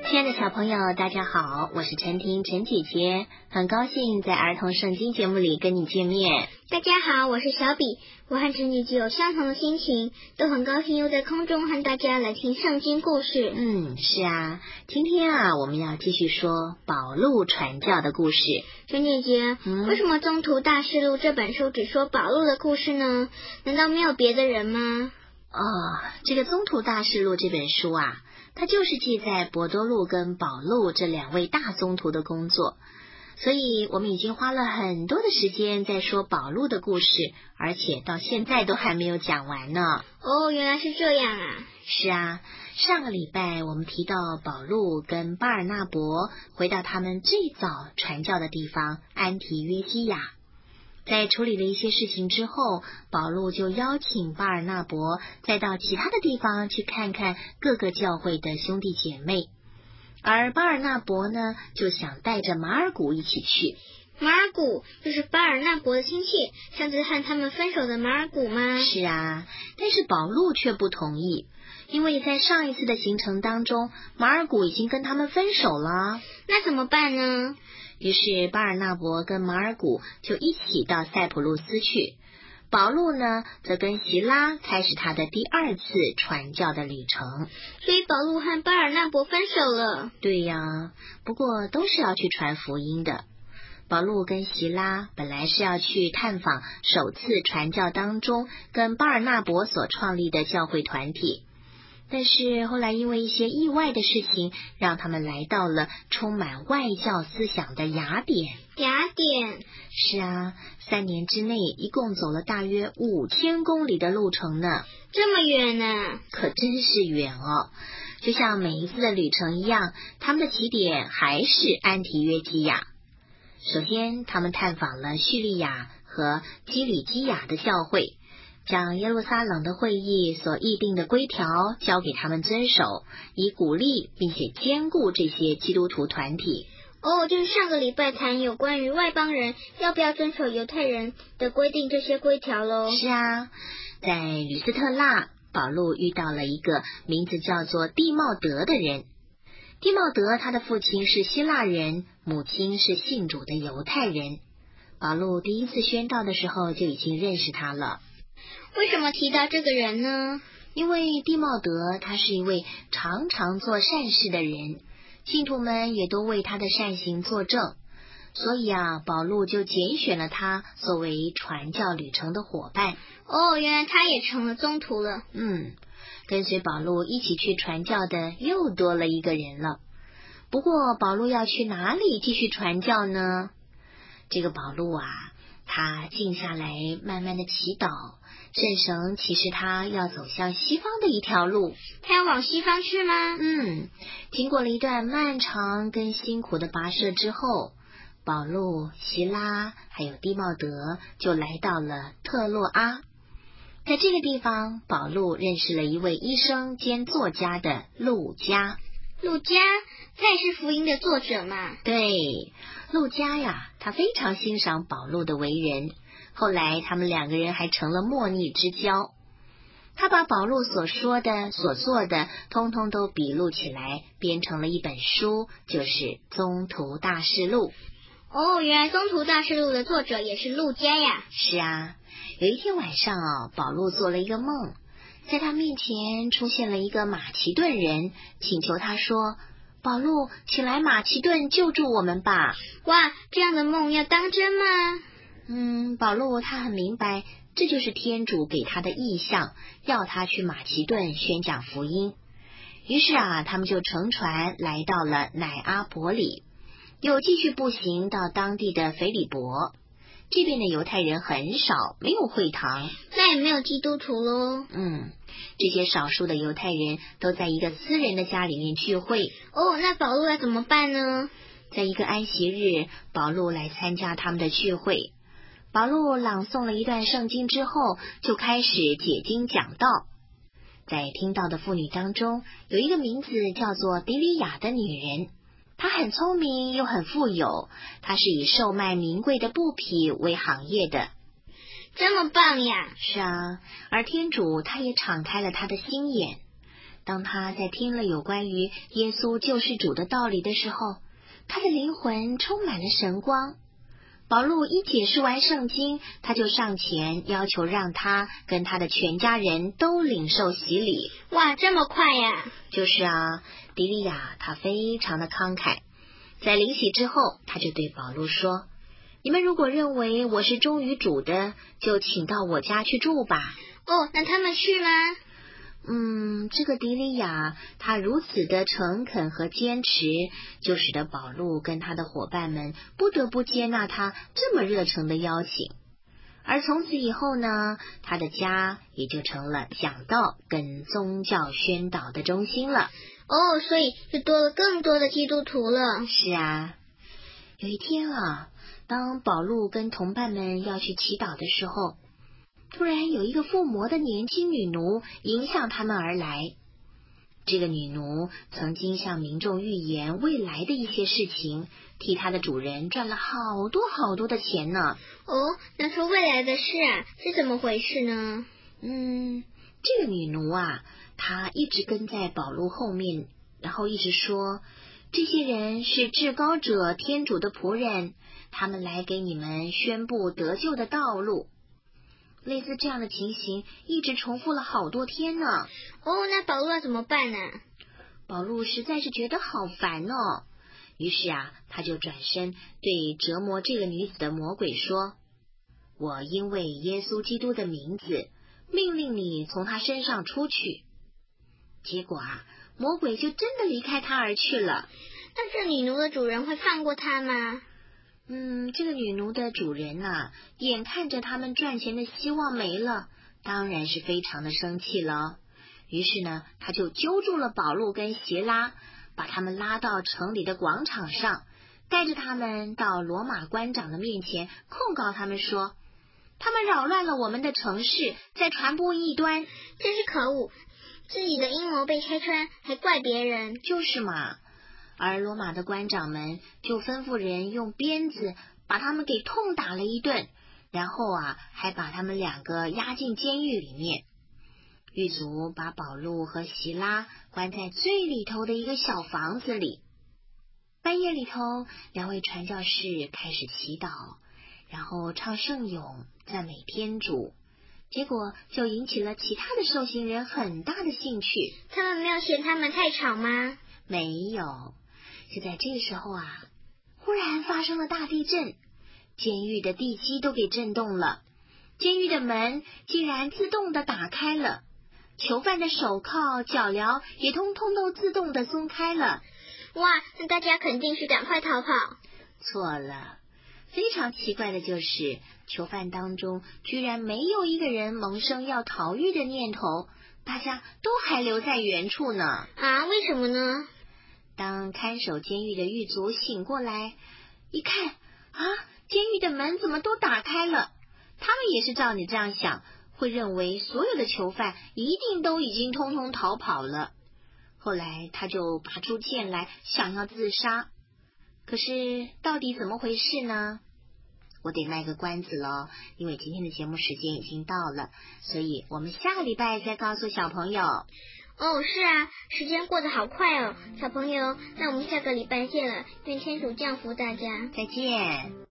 亲爱的小朋友，大家好，我是陈婷陈姐姐，很高兴在儿童圣经节目里跟你见面。 大家好，我是小比，我和陈姐姐有相同的心情，都很高兴又在空中和大家来听圣经故事。 是啊，今天我们要继续说保禄传教的故事。 陈姐姐，为什么《宗徒大事录》这本书只说保禄的故事呢？难道没有别的人吗？ 这个《宗徒大事录》这本书它就是记载伯多禄跟保禄这两位大宗徒的工作，所以我们已经花了很多的时间在说保禄的故事，而且到现在都还没有讲完呢。 原来是这样啊。 是啊，上个礼拜我们提到保禄跟巴尔纳伯回到他们最早传教的地方安提约基亚，在处理了一些事情之后，保禄就邀请巴尔纳伯再到其他的地方去看看各个教会的兄弟姐妹，而巴尔纳伯呢就想带着马尔古一起去。 马尔古就是巴尔纳伯的亲戚，上次和他们分手的马尔古吗？ 是啊，但是保禄却不同意，因为在上一次的行程当中，马尔古已经跟他们分手了。 那怎么办呢？ 于是巴尔纳伯跟马尔古就一起到塞浦路斯去，保禄呢则跟希拉开始他的第二次传教的旅程。 所以保禄和巴尔纳伯分手了。 对呀，不过都是要去传福音的。保禄跟希拉本来是要去探访首次传教当中跟巴尔纳伯所创立的教会团体，但是后来因为一些意外的事情，让他们来到了充满外教思想的雅典。 雅典？ 是啊，3年之内一共走了大约5000公里的路程呢。 这么远呢？ 可真是远哦。就像每一次的旅程一样，他们的起点还是安提约基亚。首先他们探访了叙利亚和基里基亚的教会，将耶路撒冷的会议所议定的规条交给他们遵守，以鼓励并且兼顾这些基督徒团体。 就是上个礼拜谈有关于外邦人要不要遵守犹太人的规定这些规条咯。 是啊，在吕斯特拉，保禄遇到了一个名字叫做地茂德的人。地茂德他的父亲是希腊人，母亲是信主的犹太人。保禄第一次宣道的时候就已经认识他了。 为什么提到这个人呢？ 因为地茂德他是一位常常做善事的人，信徒们也都为他的善行作证，所以保禄就拣选了他作为传教旅程的伙伴。 原来他也成了宗徒了。 跟随保禄一起去传教的又多了一个人了。不过保禄要去哪里继续传教呢？这个保禄他静下来慢慢的祈祷，圣神启示他要走向西方的一条路。 他要往西方去吗？ 经过了一段漫长跟辛苦的跋涉之后，保禄、希拉还有地茂德就来到了特洛阿。在这个地方，保禄认识了一位医生兼作家的路加。 路加，他也是福音的作者嘛？ 对，路加他非常欣赏保禄的为人，后来他们两个人还成了莫逆之交。他把保禄所说的所做的通通都笔录起来，编成了一本书，就是《宗徒大事录》。 原来《宗徒大事录》的作者也是路加呀。 是啊，有一天晚上保禄做了一个梦，在他面前出现了一个马其顿人，请求他说：保禄，请来马其顿救助我们吧。 哇，这样的梦要当真吗？ 保禄他很明白，这就是天主给他的意象，要他去马其顿宣讲福音。于是他们就乘船来到了乃阿伯里，又继续步行到当地的腓利伯。这边的犹太人很少，没有会堂， 那也没有基督徒咯。 这些少数的犹太人都在一个私人的家里面聚会。 那保禄要怎么办呢？ 在一个安息日，保禄来参加他们的聚会。保禄朗诵了一段圣经之后，就开始解经讲道。在听到的妇女当中，有一个名字叫做迪里亚的女人，她很聪明又很富有，她是以售卖名贵的布匹为行业的。 这么棒呀！ 是啊，而天主他也敞开了他的心眼。 当他在听了有关于耶稣救世主的道理的时候，他的灵魂充满了神光。保禄一解释完圣经，他就上前要求让他跟他的全家人都领受洗礼。 哇，这么快呀！ 就是啊，迪利亚他非常的慷慨。在领洗之后，他就对保禄说，你们如果认为我是忠于主的，就请到我家去住吧。 哦，那他们去吗？ 这个迪利亚他如此的诚恳和坚持，就使得保禄跟他的伙伴们不得不接纳他这么热诚的邀请。而从此以后呢，他的家也就成了讲道跟宗教宣导的中心了。 哦，所以就多了更多的基督徒了。 是啊，有一天啊，当保禄跟同伴们要去祈祷的时候，突然有一个附魔的年轻女奴迎向他们而来。这个女奴曾经向民众预言未来的一些事情，替她的主人赚了好多好多的钱呢。 哦，那说未来的事啊，是怎么回事呢？ 这个女奴啊，她一直跟在保禄后面，然后一直说，这些人是至高者天主的仆人，他们来给你们宣布得救的道路。类似这样的情形一直重复了好多天呢。 哦，那保禄要怎么办呢？ 保禄实在是觉得好烦哦。于是啊，他就转身对折磨这个女子的魔鬼说，我因为耶稣基督的名字命令你从他身上出去。结果啊，魔鬼就真的离开他而去了。 那这女奴的主人会放过他吗？ 这个女奴的主人啊，眼看着他们赚钱的希望没了，当然是非常的生气了。于是呢，他就揪住了保禄跟席拉，把他们拉到城里的广场上，带着他们到罗马官长的面前控告他们说，他们扰乱了我们的城市，在传播异端。 真是可恶，自己的阴谋被拆穿，还怪别人。 就是嘛。而罗马的官长们就吩咐人用鞭子把他们给痛打了一顿，然后啊，还把他们两个押进监狱里面。狱卒把保禄和席拉关在最里头的一个小房子里。半夜里头，两位传教士开始祈祷，然后唱圣咏，赞美天主。结果就引起了其他的受刑人很大的兴趣。 他们没有嫌他们太吵吗？ 没有。就在这时候啊，忽然发生了大地震，监狱的地基都给震动了，监狱的门竟然自动的打开了，囚犯的手铐、脚镣也通通都自动的松开了。 哇，那大家肯定是赶快逃跑。 错了，非常奇怪的就是，囚犯当中居然没有一个人萌生要逃狱的念头，大家都还留在原处呢。 啊，为什么呢？ 当看守监狱的狱卒醒过来，一看啊，监狱的门怎么都打开了？他们也是照你这样想，会认为所有的囚犯一定都已经通通逃跑了。后来他就拔出剑来，想要自杀。可是到底怎么回事呢？我得卖个关子咯，因为今天的节目时间已经到了，所以我们下个礼拜再告诉小朋友。 哦，是啊，时间过得好快哦，小朋友，那我们下个礼拜见了，愿天主降福大家， 再见。